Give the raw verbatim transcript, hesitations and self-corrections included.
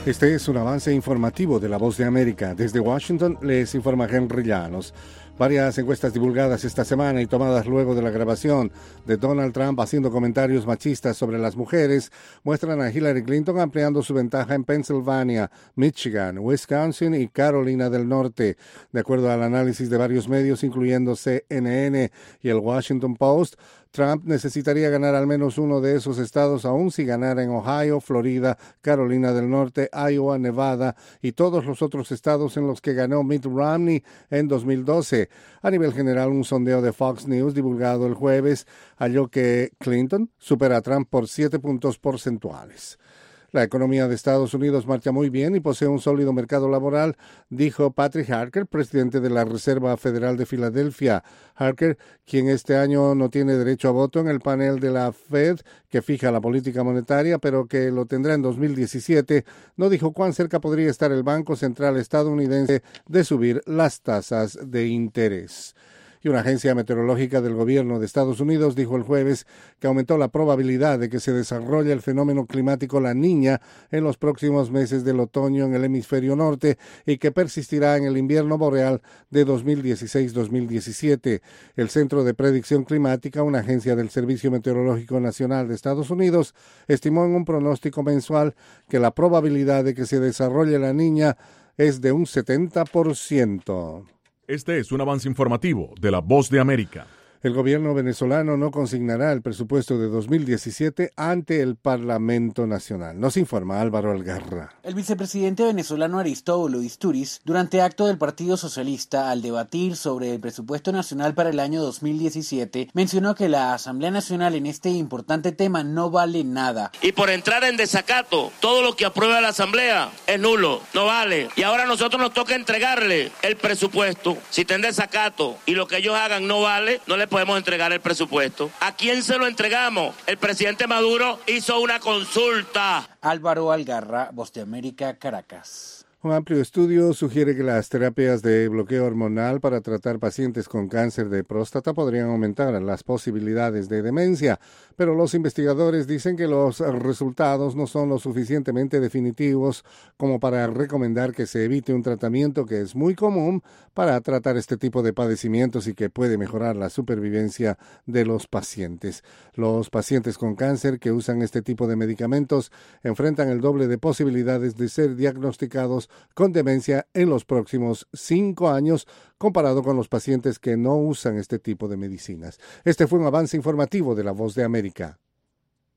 Este es un avance informativo de La Voz de América. Desde Washington les informa Henry Llanos. Varias encuestas divulgadas esta semana y tomadas luego de la grabación de Donald Trump haciendo comentarios machistas sobre las mujeres muestran a Hillary Clinton ampliando su ventaja en Pennsylvania, Michigan, Wisconsin y Carolina del Norte. De acuerdo al análisis de varios medios, incluyendo C N N y el Washington Post, Trump necesitaría ganar al menos uno de esos estados, aun si ganara en Ohio, Florida, Carolina del Norte, Iowa, Nevada y todos los otros estados en los que ganó Mitt Romney en dos mil doce. A nivel general, un sondeo de Fox News divulgado el jueves halló que Clinton supera a Trump por siete puntos porcentuales. La economía de Estados Unidos marcha muy bien y posee un sólido mercado laboral, dijo Patrick Harker, presidente de la Reserva Federal de Filadelfia. Harker, quien este año no tiene derecho a voto en el panel de la Fed que fija la política monetaria, pero que lo tendrá en dos mil diecisiete, no dijo cuán cerca podría estar el Banco Central estadounidense de subir las tasas de interés. Y una agencia meteorológica del gobierno de Estados Unidos dijo el jueves que aumentó la probabilidad de que se desarrolle el fenómeno climático La Niña en los próximos meses del otoño en el hemisferio norte y que persistirá en el invierno boreal de dos mil dieciséis dos mil diecisiete. El Centro de Predicción Climática, una agencia del Servicio Meteorológico Nacional de Estados Unidos, estimó en un pronóstico mensual que la probabilidad de que se desarrolle La Niña es de un setenta por ciento. Este es un avance informativo de La Voz de América. El gobierno venezolano no consignará el presupuesto de dos mil diecisiete ante el Parlamento Nacional. Nos informa Álvaro Algarra. El vicepresidente venezolano Aristóbulo Isturiz, durante acto del Partido Socialista, al debatir sobre el presupuesto nacional para el año dos mil diecisiete, mencionó que la Asamblea Nacional en este importante tema no vale nada. Y por entrar en desacato, todo lo que aprueba la Asamblea es nulo, no vale. Y ahora a nosotros nos toca entregarle el presupuesto. Si está en desacato y lo que ellos hagan no vale, no le podemos entregar el presupuesto. ¿A quién se lo entregamos? El presidente Maduro hizo una consulta. Álvaro Algarra, Voz de América, Caracas. Un amplio estudio sugiere que las terapias de bloqueo hormonal para tratar pacientes con cáncer de próstata podrían aumentar las posibilidades de demencia, pero los investigadores dicen que los resultados no son lo suficientemente definitivos como para recomendar que se evite un tratamiento que es muy común para tratar este tipo de padecimientos y que puede mejorar la supervivencia de los pacientes. Los pacientes con cáncer que usan este tipo de medicamentos enfrentan el doble de posibilidades de ser diagnosticados con demencia en los próximos cinco años, comparado con los pacientes que no usan este tipo de medicinas. Este fue un avance informativo de La Voz de América.